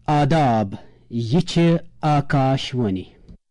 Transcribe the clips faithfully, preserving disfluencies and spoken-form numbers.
آداب یہ چھ آکاشوانی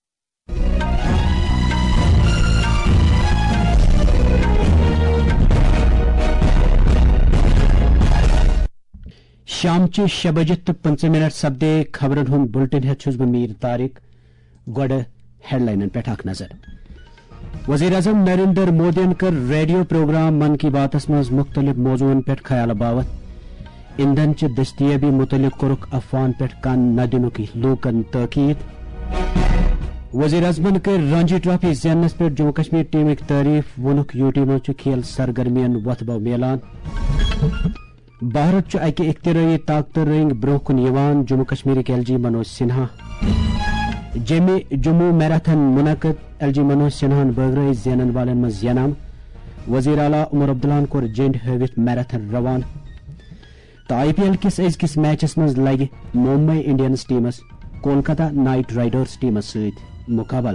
شام چہ شے بجے تو پنچہ منٹ سپدے خبرن ہند بلٹن ہیت چھس بہ میر طارق گوڑ ہیڈ لائنن پہ اخ نظر وزیر اعظم نریندر مودین کر ریڈیو پروگرام من کی باتس مز مختلف موضوعن پہ خیال باوت ایندھن چہ دستیابی متعلق کورک افوان پہ کن نہ دنک لوکن تاکید وزیر اعظمن کر رانجی ٹرافی زینس پہ جموں کشمیر ٹیمک تعریف ونک یو ٹی مز کھیل سرگرمین وتبو میلان بھارت اکہ اختراعی طاقت رنگ برو کن یوان جموں کشمیرک ایل جی منوج سنہا جمی جموں میراتھن منعقد ایل جی منوج سنہان بغرائے زینن والن مز ینام وزیر اعلیٰ عمر عبداللہ کور جنڈ ہاوت میراتھن روان تو آئی پی ایل کس ازکس میچس مز لگہ ممبئی انڈینز ٹیمس کولکتہ نائٹ رائڈرز ٹیمس ست مقابل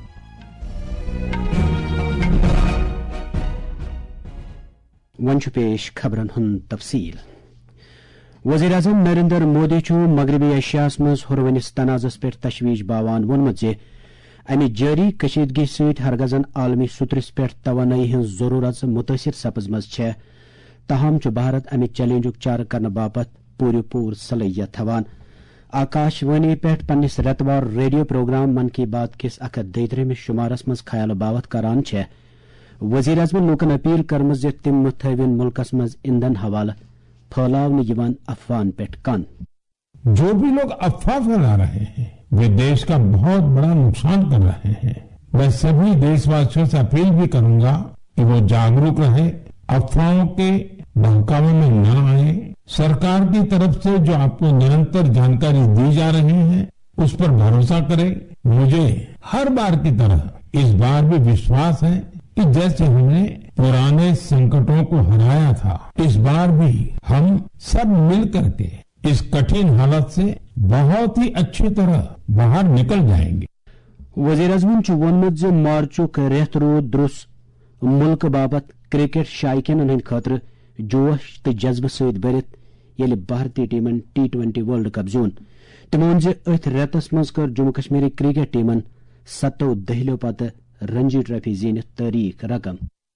ون پیش خبرن ہند تفصیل وزیر اعظم نریندر مودی مغربی ایشیاس مز ہرونس تنازعس پہ تشویش باوان وونمت زِ امہ جاری کشیدگی ست ہرگزن عالمی سترس پہ توانائی ہز ضرورت متاثر سپزمز چھ تاہم چھ بھارت امہ چیلنجک چارہ کرنے باپت پوری پور صلاحیت تھوان آکاش وانی پہ پنس ریتوار ریڈیو پروگرام من کی بات کس اک دیترمس شمارس مز خیال باوت کران چھ وزیر اعظم لوکن اپیل کرمز زِ تم متھوین ملکس مز ایندھن حوالہ پھیلاؤنے یوان افوان پہ کن جو بھی لوگ افواہ پھیلا رہے ہیں وہ دیش کا بہت بڑا نقصان کر رہے ہیں. میں سبھی دیش واسیوں سے اپیل بھی کروں گا کہ وہ جاگروک رہے، افواہوں کے بہکاوے میں نہ آئے. سرکار کی طرف سے جو آپ کو نرنتر جانکاری دی جا رہی ہے اس پر بھروسہ کرے. مجھے ہر بار کی طرح اس بار بھی وشواس ہے کہ جیسے ہم نے پرانے سنکٹوں کو ہرایا تھا اس بار بھی ہم سب مل کر کے اس کٹھن حالت سے بہت ہی اچھی طرح باہر نکل جائیں گے. وزیر اعظم وونمت زِ مارچک ریت رود درس ملک باپت کرکٹ شائقین ہند خاطر جوش تو جذبہ ست برت یل بھارتی ٹیمن ٹی ٹوینٹی ورلڈ کپ زیون. تمو وون زِ اتھ ریتس مز کر جموں کشمیر کرکٹ ٹیمن ستو دہلیو پتہ رنجی ٹرافی زینت تاریخ رقم.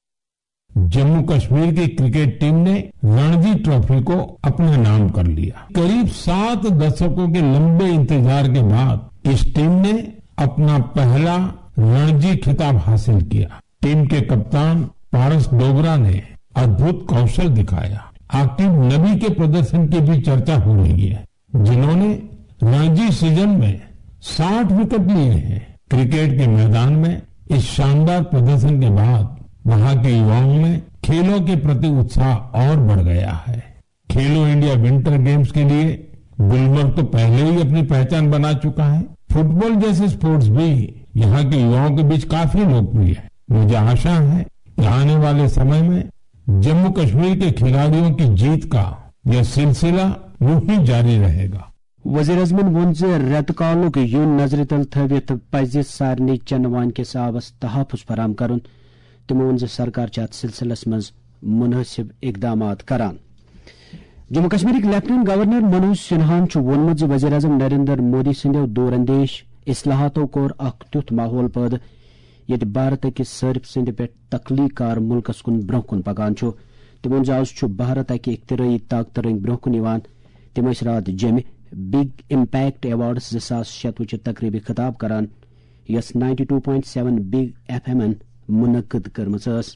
جموں کشمیر کی کرکٹ ٹیم نے رنجی ٹرافی کو اپنا نام کر لیا. قریب سات دشکوں کے لمبے انتظار کے بعد اس ٹیم نے اپنا پہلا رنجی خطاب حاصل کیا. ٹیم کے کپتان پارس ڈوگرا نے ادبھت کوشل دکھایا. عاقب نبی کے پردرشن کی بھی چرچا ہو رہی ہے جنہوں نے رنجی سیزن میں ساٹھ وکٹ لیے ہیں. کرکٹ کے میدان میں اس شاندار پردرشن کے بعد وہاں کے یواؤں میں کھیلوں کے پرتی اتساہ اور بڑھ گیا ہے. کھیلو انڈیا ونٹر گیمز کے لیے گلمرگ تو پہلے ہی اپنی پہچان بنا چکا ہے. فٹ بال جیسے اسپورٹس بھی یہاں کے یواؤں کے بیچ کافی لوکپریہ ہے. مجھے آشا ہے کہ آنے والے سمے میں جموں کشمیر کے کھلاڑیوں کی جیت کا یہ سلسلہ یوں ہی جاری رہے گا. وزیر اعظمن وون زِ ریت کالک یون نظر تل تھوت پزِ سارنی چنہٕ وان کس آبس تحفظ فراہم کرن. تمو وون زِ سرکار چھ اتھ سلسلس مز مناسب اقدامات کران. جموں کشمیرک لیفٹنٹ گورنر منوج سنہان وونمت زِ وزیر اعظم نریندر مودی سندیو دور اندیش اصلاحاتو کور اخ تیُتھ ماحول پٲدٕ ییٚتہِ بھارت أکِس صارف سٕنٛدِ پٮ۪ٹھ تخلیق کار ملکس کُن برٛونٛہہ کُن پکان چھُ. تِمو ووٚن زِ آز چھُ بھارت اکہِ اختراعی طاقتہٕ رٔنٛگۍ برٛونٛہہ کُن یِوان. تِم ٲسۍ راتھ جیٚمہِ بگ امپیکٹ ایوارڈز زٕ ساس شیتوُہ چہِ تقریٖبہِ خطاب کران یۄس ninety two point seven big FM ایم منعقد کرمٕژ ٲس.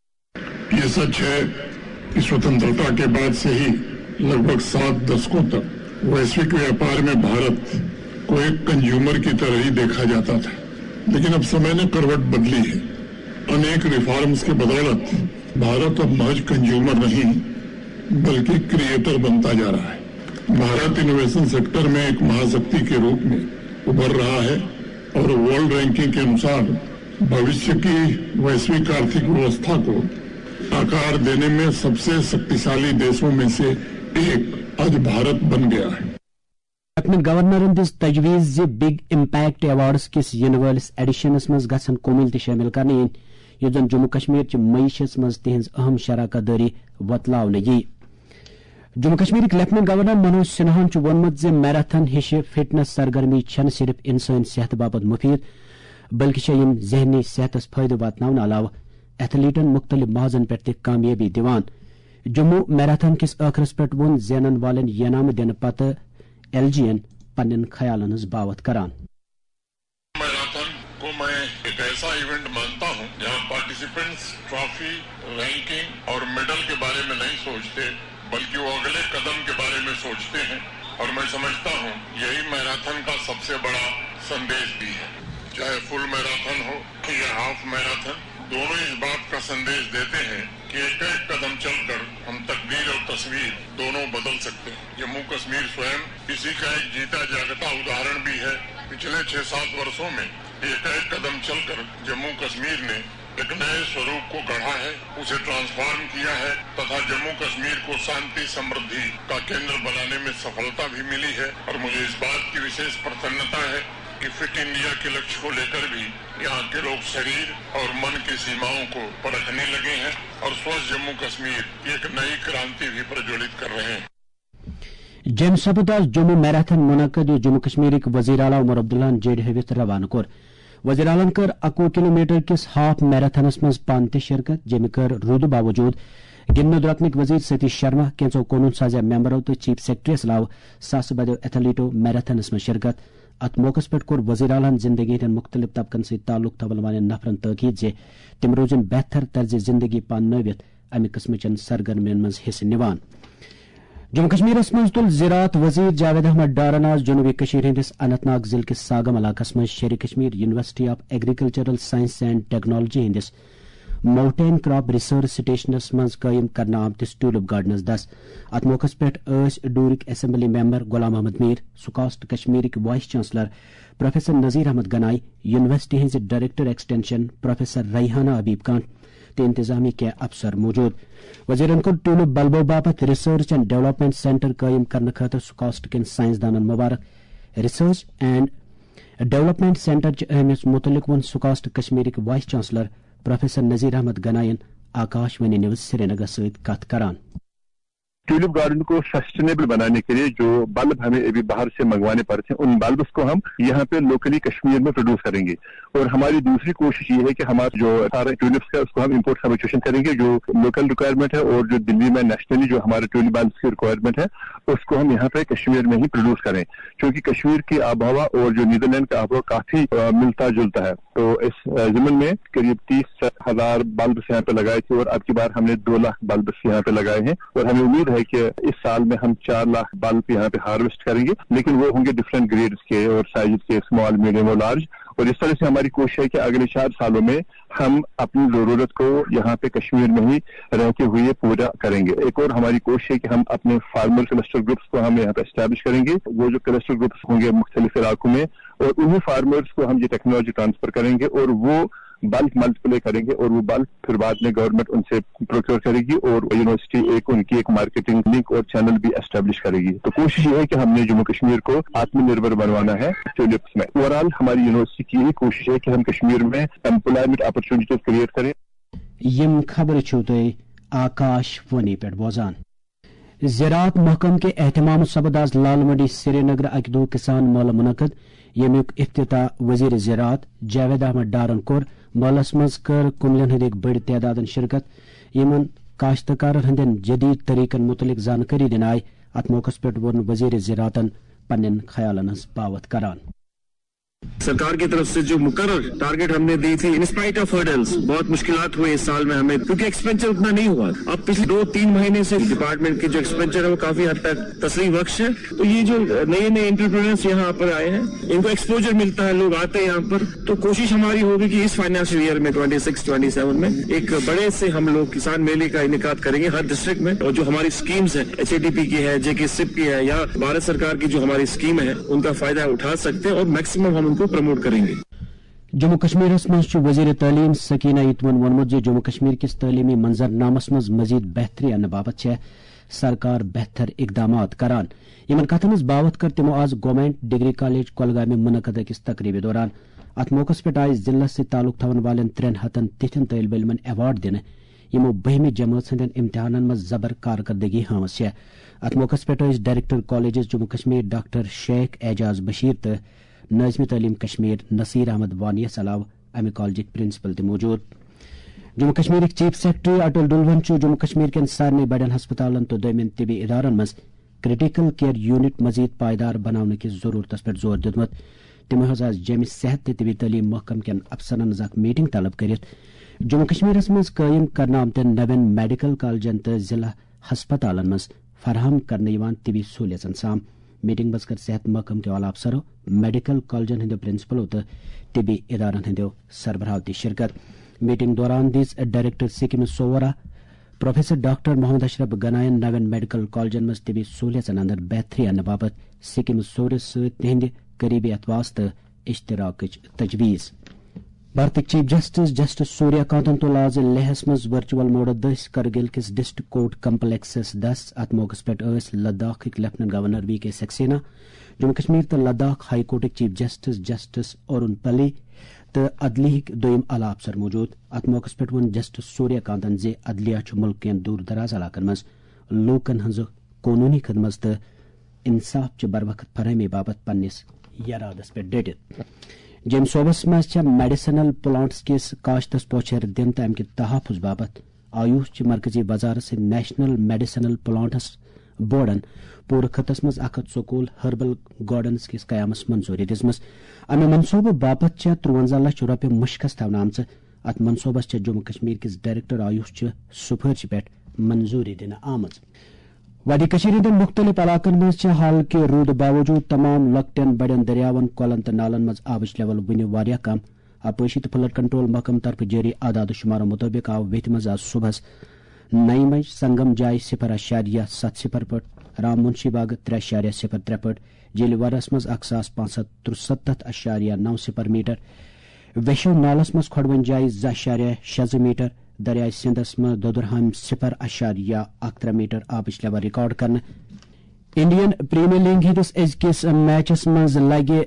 یہ سچ ہے کہ स्वतंत्रता के बाद से ही लगभग सात दशकों तक वैश्विक व्यापार में भारत को एक कंज्यूमर की तरह ही देखा जाता था. लेकिन अब समय ने करवट बदली है. अनेक रिफॉर्म्स के बदौलत भारत अब महज कंज्यूमर नहीं बल्कि क्रिएटर बनता जा रहा है. भारत इनोवेशन सेक्टर में एक महाशक्ति के रूप में उभर रहा है और वर्ल्ड रैंकिंग के अनुसार भविष्य की वैश्विक आर्थिक व्यवस्था को आकार देने में सबसे शक्तिशाली देशों में से एक आज भारत बन गया है. لیفٹنٹ گورنر دِژ تجویز زِ بگ امپیکٹ ایوارڈز کس ینہٕ وٲلِس ایڈیشنس منٛز گژھن کومل تہِ شٲمِل کرنہٕ یِنۍ یُس زن جموں کشمیر چہِ معیشس منٛز تہنٛز اہم شراکت دٲری وۄتلاونہٕ یی. جموں کشمیرک لیفٹنٹ گورنر منوج سنہاہن وونمت میراتھن ہش فٹنس سرگرمی چھن صرف انسانی صحت باپت مفید بلکہ یم ذہنی صحتس فائدہ واتناون علاوہ ایتھلیٹن مختلف محاذن پہ تہ کامیابی دیوان جموں میراتھن کس آخرس پہ ون زینن والن ینام دن پتہ ایل جی این پنن خیالن ہز باوت کران. میراتھن کو میں ایک ایسا ایونٹ مانتا ہوں جہاں پارٹیسپینٹس ٹرافی رینکنگ اور میڈل کے بارے میں نہیں سوچتے بلکہ وہ اگلے قدم کے بارے میں سوچتے ہیں اور میں سمجھتا ہوں یہی میراتھن کا سب سے بڑا سندیش بھی ہے. چاہے فل میراتھن ہو یا ہاف میراتھن دونوں اس بات کا سندیش دیتے ہیں کہ ایک ایک قدم چل کر ہم تقدیر اور تصویر دونوں بدل سکتے ہیں. جموں کشمیر سوئم اسی کا ایک جیتا جاگتا اداہرن بھی ہے. پچھلے چھ سات برسوں میں ایک ایک قدم چل کر جموں کشمیر نے ایک نئے سوروپ کو گڑھا ہے, اسے ٹرانسفارم کیا ہے تथा جموں کشمیر کو شانتی سمردھی کا کیندر بنانے میں سفلتا بھی ملی ہے. اور مجھے اس بات کی وشیش پرسنتا ہے کہ فٹ انڈیا کے لکش کو لے کر بھی یہاں کے لوگ شریر اور من کی سیماؤں کو پرکھنے لگے ہیں اور سوچھ جموں کشمیر ایک نئی کرانتی بھی پرجولیت کر رہے ہیں. جیم سپد آز جموں میراتھن منعقد یہ جموں کشمیرک وزیر اعلیٰ عمر عبداللہ جیڈ ہیوت روانہ کور. وزیر اعلیٰ کر اکوہ کلو میٹر کس ہاف میراتھنس مز پان تہ شرکت جمہ کر رود باوجود گندنہ درکنک وزیر ستیش شرما کینچو قونون سازا ممبرو تو چیف سیکرٹریس علاوہ ساس بدو ایتھلیٹو میراتھنس مز شرکت. ات موقع پہ کور وزیر اعلیٰ زندگی ہند مختلف طبقن ست تعلق تھون والن نفرن تاکید زِ تم روزن بہتر طرز زندگی پاننٲوِتھ امہ قسمچن سرگرمین مز حصہ نوان. جموں کشمیرس مز تل زراعت وزیر جاوید احمد ڈارن آز جنوبی کشمیر ہندس اننت ناگ ضلع کس ساگم علاقہ مز Sher Kashmir university of agricultural science and technology ہندس ماؤنٹین کراپ ریسرچ سٹیشنس مز قائم کرنے آمتس ٹیولپ گارڈنس دس. ات موقع پہ ڈورک اسمبلی ممبر غلام احمد میر, سکاسٹ کشمیرک vice chancellor professor Nazir Ahmad Ganai, university ہز director extension professor Rehana Habib کانٹ تو انتظامی کے افسر موجود. وزیرن کو ٹیولپ بلبو باپت ریسرچ اینڈ ڈیولپمنٹ سینٹر قائم کرنے خاطر سکاسٹ کن سائنسدانن مبارک. ریسرچ اینڈ ڈیولپمنٹ سینٹر چہ اہمیت متعلق ون سکاسٹ کشمیرک vice chancellor professor Nazir Ahmad گنائن آکاش وانی نیوز سری نگر ست کت کران. ٹیولپ گارڈن کو سسٹینیبل بنانے کے لیے جو بلب ہمیں ابھی باہر سے منگوانے پڑتے ہیں ان بلبس کو ہم یہاں پہ لوکلی کشمیر میں پروڈیوس کریں گے. اور ہماری دوسری کوشش یہ ہے کہ ہمارا جو سارا ٹیولپس کا اس کو ہم امپورٹ سبسٹیوشن کریں گے. جو لوکل ریکوائرمنٹ ہے اور جو دلی میں نیشنلی جو ہمارے ٹیولپ بلبس کی ریکوائرمنٹ ہے اس کو ہم یہاں پہ کشمیر میں ہی پروڈیوس کریں, کیونکہ کشمیر کی آب و ہوا اور جو نیدرلینڈ کا آب و ہوا کافی ملتا جلتا ہے. تو اس ضمن میں قریب تیس ہزار بلبس یہاں پہ لگائے تھے اور اب کی بار ہم نے دو لاکھ بلبس یہاں پہ لگائے ہیں. اور ہمیں امید ہے کہ اس سال میں ہم چار لاکھ بلب یہاں پہ ہارویسٹ کریں گے, لیکن وہ ہوں گے ڈفرینٹ گریڈس کے اور سائز کے, اسمال, میڈیم اور لارج. اور اس طرح سے ہماری کوشش ہے کہ اگلے چار سالوں میں ہم اپنی ضرورت کو یہاں پہ کشمیر میں ہی رہتے ہوئے پورا کریں گے. ایک اور ہماری کوشش ہے کہ ہم اپنے فارمر کلسٹر گروپس کو ہم یہاں پہ اسٹیبلش کریں گے. وہ جو کلسٹر گروپس ہوں گے مختلف علاقوں میں, اور انہیں فارمرز کو ہم یہ ٹیکنالوجی ٹرانسفر کریں گے اور وہ بلک ملٹیپلائی کریں گے اور وہ بلک پھر بعد میں گورنمنٹ ان سے پروکیور کرے گی اور یونیورسٹی ایک ان کی ایک مارکیٹنگ لنک اور چینل بھی اسٹیبلش کرے گی. تو کوشش یہ ہے کہ ہم نے جموں کشمیر کو آتم نربھر بنوانا ہے ٹیولپس میں. اوور آل ہماری یونیورسٹی کی یہی کوشش ہے کہ ہم کشمیر میں امپلائمنٹ اپرچونیٹیز کریٹ کریں. یم خبر چھو تھی آکاش وانی پہ بوزان. زراعت محکم کے اہتمام سبد آز لال منڈی سری نگر اکہ دہ کسان مولہ منعقد. یمیک افتتاح وزیر زراعت جاوید احمد ڈارن کور. مولس مز کر کملن ہند ایک بڑ تعداد شرکت یمن کاشتکارن ہندین جدید طریقن متعلق زانکاری دن آئی. ات موقع پہ ون وزیر زراعتن پنن خیالن ہز باوت کران. سرکار کی طرف سے جو مقرر ٹارگیٹ ہم نے دی تھی, انسپائٹ آف ہرڈلز بہت مشکلات ہوئے اس سال میں ہمیں, کیونکہ ایکسپینچر اتنا نہیں ہوا. اب پچھلے دو تین مہینے سے ڈپارٹمنٹ کے جو ایکسپینچر ہے وہ کافی حد تک تسلی بخش ہے. تو یہ جو نئے نئے انٹرپرینرز یہاں پر آئے ہیں ان کو ایکسپوجر ملتا ہے, لوگ آتے ہیں یہاں پر. تو کوشش ہماری ہوگی کہ اس فائنینشیل ایئر میں ٹوئنٹی سکس ٹوئنٹی سیون میں ایک بڑے سے ہم لوگ کسان میلے کا انعقاد کریں گے ہر ڈسٹرکٹ میں. اور جو ہماری اسکیمز ہیں, ایچ اے ڈی پی کی ہے, جے کے سپ کی ہے, یا بھارت سرکار کی جو ہماری اسکیم ہے ان کا فائدہ اٹھا سکتے ہیں اور میکسیمم ہم ان کو پروموٹ کریں گے. جموں کشمیر مز وزیر تعلیم سکینہ یتون وونمت جموں کشمیر کس تعلیمی منظر نامس مز مزید بہتری انہ باپت سرکار بہتر اقدامات کران. یمن کتن ہز باوت کر تمو آز گورنمنٹ ڈگری کالج کولگام منعقد اکس تقریب دوران. ات موقع پہ آئی ضلع سے تعلق تھون والن ترین ہتن تتھن طالب علمن ایوارڈ دن یمو بہمہ جماعت ہندین امتحانن مز زبر کارکردگی ہاوس ہے. ات موقع پہ director colleges Jammu Kashmir doctor Sheikh Aijaz Bashir تو ناظم تعلیم کشمیر نصیر احمد وانیس علاوہ امہ کالجک پرنسپل تہ موجود. جموں کشمیر چیف سیکرٹری اٹل ڈلون جموں کشمیر کین سارے بڑین ہسپتالن تو دویمین طبی ادارن مز کرٹیکل کیئر یونٹ مزید پائیدار بنانے کی ضرورت پہ زور دتمت. تمو حض آز جامع صحت تو طبی تعلیم محکم کین افسرن اخ میٹنگ طلب کرت جموں کشمیرس مز قائم کرنے آمتین نوین میڈیکل کالجن تو ضلع ہسپتالن مز فراہم کرنے طبی سہولیتن سام. میٹنگ مز کر صحت محکم کے اعلی افسروں میڈیکل کالجن ہندو پرنسپلوں تو طبی ادارن ہندو سربراہ تہ شرکت. میٹنگ دوران دس director SKIMS Soura professor doctor Mohammad Ashraf گنائن نوین میڈیکل کالجن مز طبی سہولیتن اندر بہتری انہ باپت سکم سورس ست تہند قریبی اتواس تو اشتراک تجویز. بھارتک چیف جسٹس جسٹس سوریہ کانتن تل آز لیہس مز ورچوئل موڈو دس کرگل کس ڈسٹرکٹ کورٹ کمپلیکسس دس. ات موقع پہ لداخ لیفٹنٹ گورنر وی کے سکسینہ جموں کشمیر تو لداخ ہائی کورٹک chief justice justice Arun Palli تو عدلیہ دویم اعلی افسر موجود. ات موقع پہ ون جسٹس سوریہ کانتن زِ عدلیہ ملک کین دور دراز علاقن مز لوکن ہز قانونی خدمت تو انصاف چہ بر وقت فراہمی باپت پنس یرادس پہ ڈٹت. جم صوبس مز میڈیسنل پلانٹس کس کاشتس پوچھر دن تو امہ تحفظ باپت آیوش چہ مرکزی وزارت سے نیشنل میڈیسنل پلانٹس بورڈن پور خطس مز اک ہتھ سکول ہربل گارڈنس کس قیامس منظوری دِژمٕژ. امہ منصوبہ باپت چھ ترونزہ لچھ روپیہ مشکس تھونہ آمژ. ات منصوبس چھ جموں کشمیر کس ڈائریکٹر آیوش چہ سفارش پہ منظوری دنہ آمژ. وادی کشمیر ہندین مختلف علاقن مز حال کہ رود باوجود تمام لۄکٹین بڑین دریاون کۄلن تو نالن مز آبچ لیول ونہ واریاہ کم. آپٲشی تو فلڈ کنٹرول محکمہ طرف جاری اعداد و شمارو مطابق آو ویتھ مز آز صبحس نئی بج سنگم جائے صفر اشاریہ ست صفر پٹ رام منشی باغ ترے اشاریہ صفر ترے پٹ جیل ورس مز اک ساس پانچ ہتھ ترستھ اشاریہ نو صفر میٹر ویشو نالس مز کھڑون جائے زٕ اشاریہ شیٚے زٕ میٹر دریائے سندھس مز دودرہام صفر اشاریہ اک ترے میٹر آبچ لیول ریکارڈ کرنے. انڈین پریمیئر لیگ ہندس أزکِس میچس مز لگہِ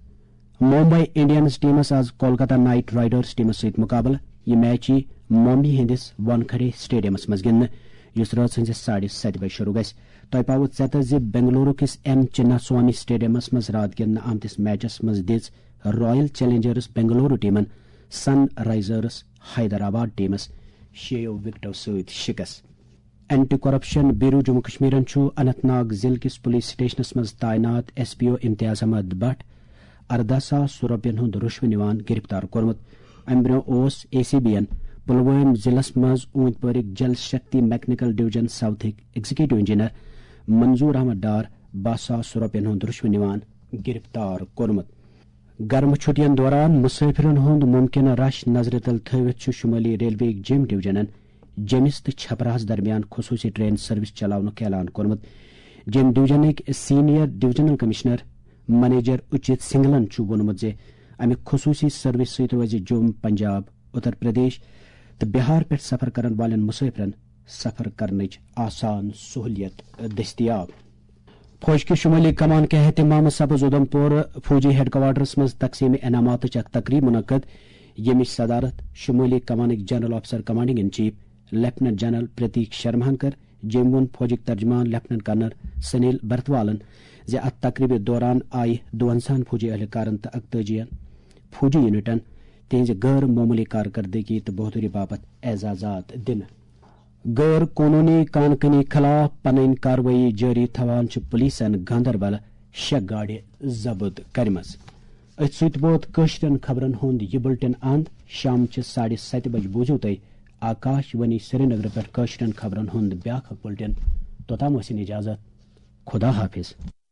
ممبئی انڈینز ٹیمس آز کولکتہ نائٹ رائڈرز ٹیمس ست مقابلہ. یہ میچ یی ممبئی ہندس وانکھڑے سٹیڈیمس مز گندنہٕ یس رات ہندس ساڑھے ست بجے شروع گژھِ. تۄہہِ پاوٕ ژٮ۪تر زِ بنگلورو کس ایم چنا سوامی سٹیڈیمس مز رات گندنہٕ آمتس میچس مز دِژ رائل چیلنجرز بنگلورو ٹیمن سن رائزرز حیدرآباد ٹیمس شیو وکٹو ست شکست. اینٹی کرپشن بیورو جموں کشمیرن اننت ناگ ضلع کس پولیس سٹیشنس مز تعینات ایس پی او امتیاز احمد بٹ اردہ ساس رۄپین ہند رشوٕ نوان گرفتار کورمت. امہ برونٛہہ اوس اے سی بی ین پلوٲمۍ ضلعس مز اوٗنتۍ پورٕکۍ جل شکتی میکنیکل ڈویژن ساؤتھٕکۍ ایگزیکٹو انجینئر منظور احمد ڈار باہ ساس رۄپین ہند رشوٕ نوان گرفتار کورمت. گرم چھٹین دوران مسافرن ہند ممکنہ رش نظر تل تھوت شمالی ریلوے جیم ڈویژنن جیمس تو چھپراہس درمیان خصوصی ٹرین سروس چلاونک اعلان کورمت. جیم ڈویژنک سینئر ڈویژنل کمشنر منیجر اچت سنگلن وونمت زِ امہ خصوصی سروس ست روزِ جوم پنجاب اتر پردیش تو بہار پہ سفر کرن والن مسافرن سفر کرنچ آسان سہولیت دستیاب. فوج کی شمالی کمان کے اہتمام سبز ادھمپور فوجی ہیڈ کوارٹرس مز تقسیم انعامات اک تقریب منعقد یمچ صدارت شمالی کمانک general officer commanding in chief lieutenant general Prateek شرماہن کر. جیم وون فوجک ترجمان لیفٹنٹ کرنل سنیل برتوالن زِ ات تقریبہ دوران آئی دونزہن فوجی اہلکارن تو اکتٲجین فوجی یونٹن تہذ غیر معمولی کارکردگی تو بہادری باپت اعزازات دن. غیر قانونی کان کنی خلاف پنن کاروٲیی جاری تھوان پولیسن گاندربل شےٚ گاڑِ ضبط کرمژ. اتھ سۭتۍ ووت کٲشرٮ۪ن خبرن ہُنٛد یہِ بُلٹن اند. شامچہِ ساڑھے ستہِ بجہِ بوٗزِو تُہۍ آکاش وانی سری نگر پٮ۪ٹھ کٲشرٮ۪ن خبرن ہُنٛد بیٛاکھ اکھ بُلٹن. توٚتام ٲسِن اجازت. خدا حافظ.